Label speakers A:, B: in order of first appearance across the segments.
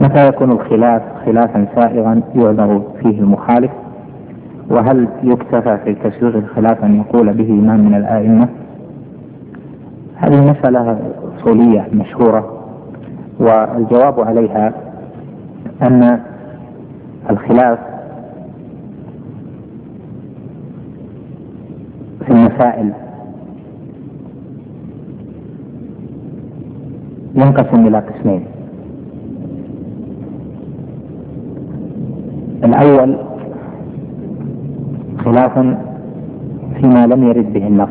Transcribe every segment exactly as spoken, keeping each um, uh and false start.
A: متى يكون الخلاف خلافا سائغا يعذر فيه المخالف؟ وهل يكتفى في تسويغ الخلاف أن يقول به إمام من الآئمة؟ هذه مسألة أصولية مشهورة، والجواب عليها أن الخلاف في المسائل ينقسم إلى قسمين. الأول خلاف فيما لم يرد به النص،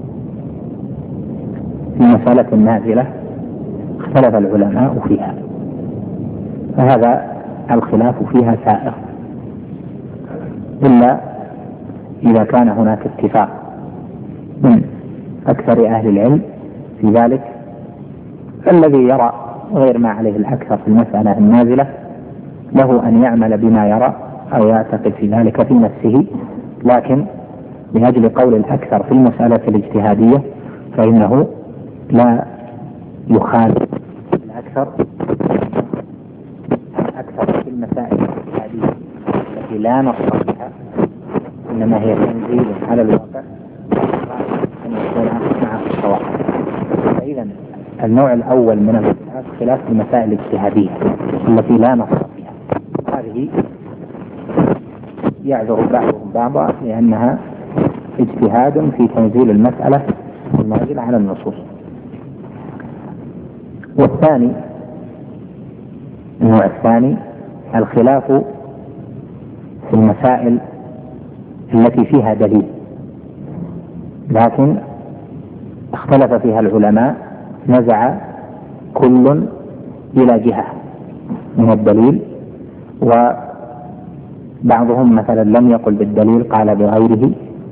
A: في مسألة نازلة اختلف العلماء فيها، فهذا الخلاف فيها سائغ إلا إذا كان هناك اتفاق من أكثر أهل العلم في ذلك، فالذي يرى غير ما عليه الأكثر في المسألة النازلة له أن يعمل بما يرى أو يعتقد في ذلك في نفسه، لكن لأجل قول الأكثر في المسألة الاجتهادية فإنه لا يخالف الأكثر الأكثر في المسائل الاجتهادية التي لا نص فيها، إنما هي تنزيل على الواقع أن يكون مع الصواب. فإذا النوع الأول من الخلاف خلاف المسائل الاجتهادية التي لا نص فيها، هذه يعذر بعضهم بعضا لأنها اجتهاد في تنزيل المسألة النازلة على النصوص. والثاني النوع الثاني الخلاف في المسائل التي فيها دليل لكن اختلف فيها العلماء، نزع كل إلى جهة من الدليل، وبعضهم مثلا لم يقل بالدليل قال بغيره،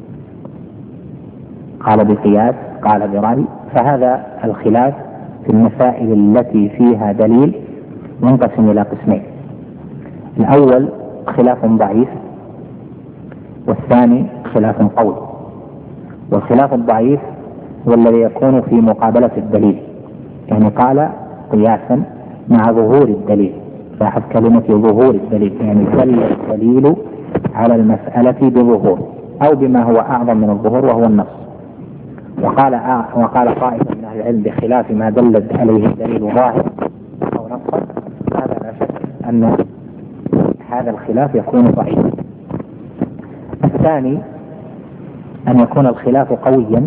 A: قال بقياس، قال برأي. فهذا الخلاف في المسائل التي فيها دليل ينقسم إلى قسمين: الأول خلاف ضعيف، والثاني خلاف قوي. والخلاف الضعيف هو الذي يكون في مقابلة الدليل، يعني قال قياسا مع ظهور الدليل، لاحظ كلمة ظهور الدليل، يعني دل الدليل على المسألة بظهور أو بما هو أعظم من الظهور وهو النص. وقال وقال طائفة من أهل العلم بخلاف ما دلت عليه الدليل ظاهر أو نصا، هذا لا شك أن هذا الخلاف يكون ضعيفا. الثاني أن يكون الخلاف قويا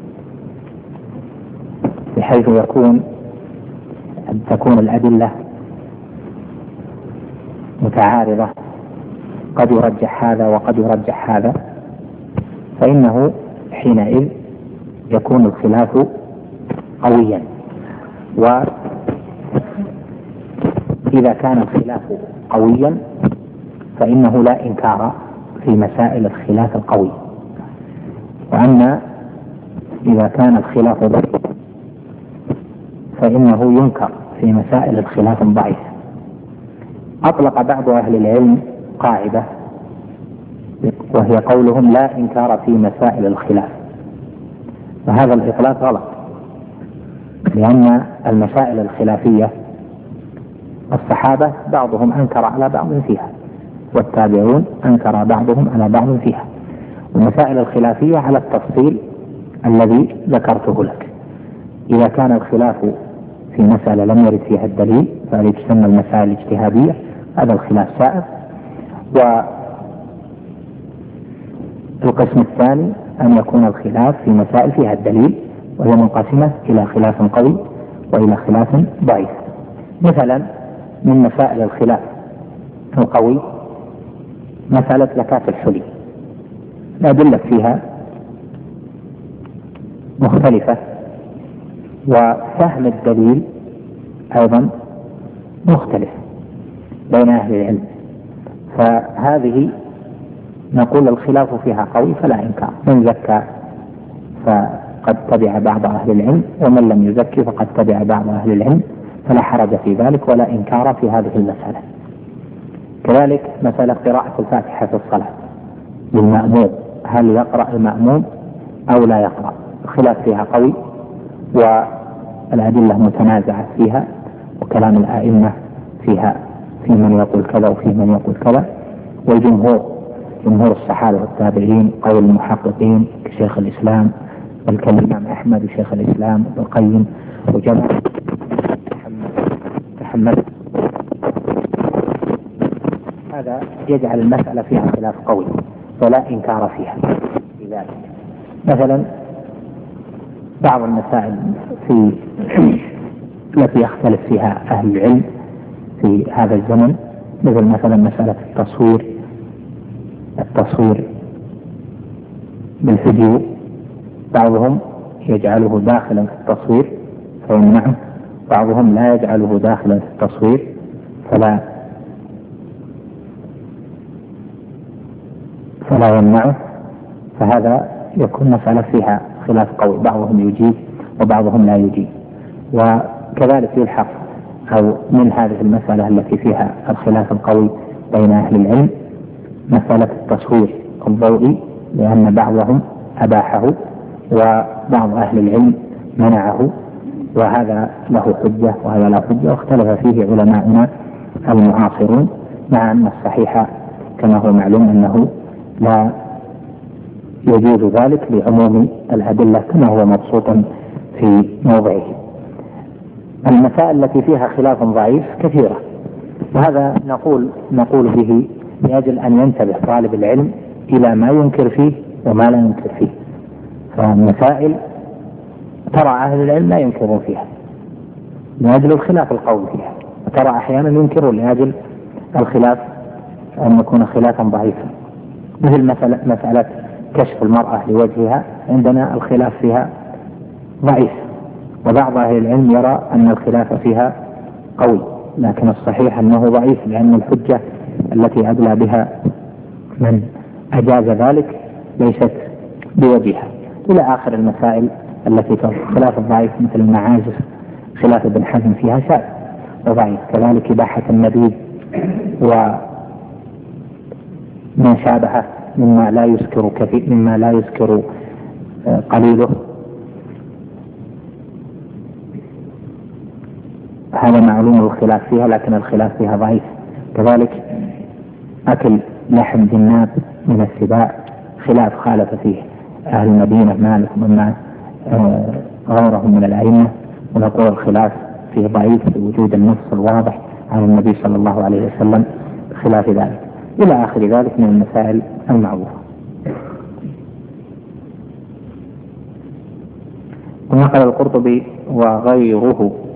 A: بحيث يكون أن تكون الأدلة متعارضة، قد يرجح هذا وقد يرجح هذا، فإنه حينئذ يكون الخلاف قويا. وإذا كان الخلاف قويا فإنه لا إنكار في مسائل الخلاف القوي. وأما إذا كان الخلاف ضعيف فإنه ينكر في مسائل الخلاف الضعيف. أطلق بعض أهل العلم قاعدة وهي قولهم لا إنكار في مسائل الخلاف، وهذا الإطلاق غلط، لأن المسائل الخلافية الصحابة بعضهم أنكر على بعض فيها، والتابعون أنكر بعضهم على بعض فيها، والمسائل الخلافية على التفصيل الذي ذكرته لك. إذا كان الخلاف في مسألة لم يرد فيها الدليل فهذه تسمى المسائل الاجتهادية، هذا الخلاف سائغ. والقسم الثاني أن يكون الخلاف في مسائل فيها الدليل وهي منقسمة إلى خلاف قوي وإلى خلاف ضعيف. مثلا من مسائل الخلاف القوي مسألة زكاة الحلي، الأدلة فيها مختلفة، وفهم الدليل أيضا مختلف بين أهل العلم، فهذه نقول الخلاف فيها قوي فلا إنكار، من زكى فقد تبع بعض أهل العلم، ومن لم يزكي فقد تبع بعض أهل العلم، فلا حرج في ذلك ولا إنكار في هذه المسألة. كذلك مسألة قراءة الفاتحة في الصلاة للمأموم، هل يقرأ المأموم أو لا يقرأ؟ الخلاف فيها قوي والأدلة متنازعة فيها، وكلام الآئمة فيها في من يقول كذا وفي من يقول كذا. والجمهور جمهور الصحابة والتابعين قول المحققين كشيخ الإسلام والكالإمام أحمد وشيخ الإسلام ابن القيم وجمع محمد. هذا يجعل المسألة فيها خلاف قوي ولا إنكار فيها في ذلك. مثلا بعض المسائل في التي يختلف فيها أهل العلم في هذا الزمن، مثل مثلا مسألة التصوير التصوير بالفيديو، بعضهم يجعله داخلا في التصوير فيمنعه، بعضهم لا يجعله داخلا في التصوير فلا فلا يمنعه. فهذا يكون مسألة فيها خلاف قوي، بعضهم يجيب وبعضهم لا يجيب. وكذلك يلحق أو من هذه المسألة التي فيها الخلاف القوي بين أهل العلم مسألة التصوير الضوئي، لأن بعضهم أباحه وبعض أهل العلم منعه، وهذا له حجة وهذا له حجة، واختلف فيه علماؤنا المعاصرون، مع أن الصحيح كما هو معلوم أنه لا يجوز ذلك لعموم الأدلة كما هو مبسوط في موضعه. المسائل التي فيها خلاف ضعيف كثيرة، وهذا نقول نقول به لأجل أن ينتبه طالب العلم إلى ما ينكر فيه وما لا ينكر فيه. فالمسائل ترى أهل العلم لا ينكرون فيها لأجل الخلاف القوي فيها، وترى أحيانا ينكرون لأجل الخلاف أن يكون خلافا ضعيفا، مثل مسألة, مسألة كشف المرأة لوجهها، عندنا الخلاف فيها ضعيف، وبعض أهل العلم يرى أن الخلاف فيها قوي، لكن الصحيح أنه ضعيف، لأن الحجة التي أدلى بها من أجاز ذلك ليست بوجهها، إلى آخر المسائل التي خلاف الضعيف مثل المعازف، خلاف ابن حزم فيها شاذ وضعيف، كذلك إباحة النبيذ وما شابهه مما لا يذكر كثير مما لا يذكر قليله، هذا معلوم الخلاف فيها، لكن الخلاف فيها ضعيف. كذلك أكل لحم جناب من السباع خلاف خالف فيه أهل المدينة مالك ومن غيرهم من الأئمة، ونقول الخلاف فيه ضعيف بوجود النص الواضح عن النبي صلى الله عليه وسلم خلاف ذلك، إلى آخر ذلك من المسائل المعروفة. ونقل القرطبي وغيره